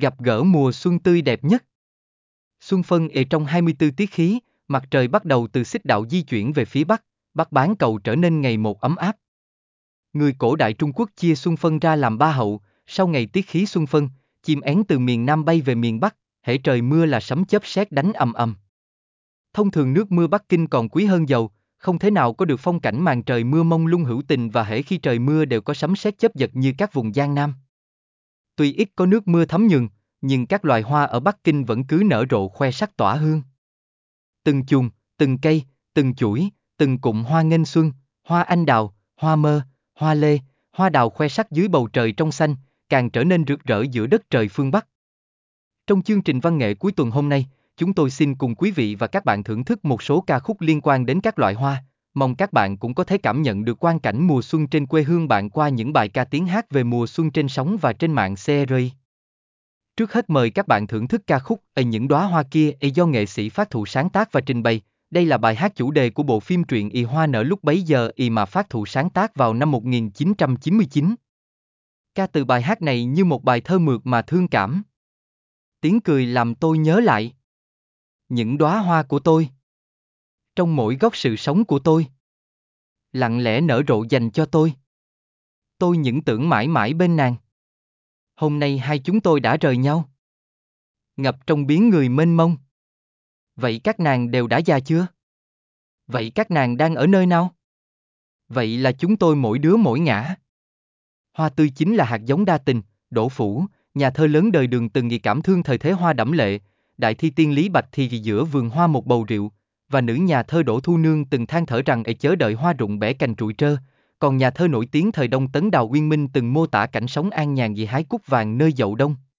Gặp gỡ mùa xuân tươi đẹp nhất. Xuân phân trong 24 tiết khí, mặt trời bắt đầu từ xích đạo di chuyển về phía bắc, bắc bán cầu trở nên ngày một ấm áp. Người cổ đại Trung Quốc chia xuân phân ra làm ba hậu, sau ngày tiết khí xuân phân, chim én từ miền Nam bay về miền Bắc, hễ trời mưa là sấm chớp sét đánh ầm ầm. Thông thường nước mưa Bắc Kinh còn quý hơn dầu, không thể nào có được phong cảnh màn trời mưa mông lung hữu tình và hễ khi trời mưa đều có sấm sét chớp giật như các vùng Giang Nam. Tuy ít có nước mưa thấm nhuần, nhưng các loài hoa ở Bắc Kinh vẫn cứ nở rộ khoe sắc tỏa hương. Từng chùm, từng cây, từng chuỗi, từng cụm hoa nghênh xuân, hoa anh đào, hoa mơ, hoa lê, hoa đào khoe sắc dưới bầu trời trong xanh, càng trở nên rực rỡ giữa đất trời phương Bắc. Trong chương trình văn nghệ cuối tuần hôm nay, chúng tôi xin cùng quý vị và các bạn thưởng thức một số ca khúc liên quan đến các loại hoa, mong các bạn cũng có thể cảm nhận được quang cảnh mùa xuân trên quê hương bạn qua những bài ca tiếng hát về mùa xuân trên sóng và trên mạng CRI. Trước hết mời các bạn thưởng thức ca khúc Những đóa hoa kia do nghệ sĩ Phát Thụ sáng tác và trình bày. Đây là bài hát chủ đề của bộ phim truyện Hoa nở lúc bấy giờ mà Phát Thụ sáng tác vào năm 1999. Ca từ bài hát này như một bài thơ mượt mà thương cảm. Tiếng cười làm tôi nhớ lại những đóa hoa của tôi, trong mỗi góc sự sống của tôi, lặng lẽ nở rộ dành cho tôi. Tôi những tưởng mãi mãi bên nàng. Hôm nay hai chúng tôi đã rời nhau, ngập trong biển người mênh mông. Vậy các nàng đều đã già chưa? Vậy các nàng đang ở nơi nào? Vậy là chúng tôi mỗi đứa mỗi ngã. Hoa tươi chính là hạt giống đa tình. Đỗ Phủ, nhà thơ lớn đời Đường từng ghi cảm thương thời thế hoa đẫm lệ. Đại thi tiên Lý Bạch thì giữa vườn hoa một bầu rượu. Và nữ nhà thơ Đỗ Thu Nương từng than thở rằng chớ đợi hoa rụng bẻ cành trụi trơ. Còn nhà thơ nổi tiếng thời Đông Tấn Đào Uyên Minh từng mô tả cảnh sống an nhàn vì hái cúc vàng nơi Dậu Đông.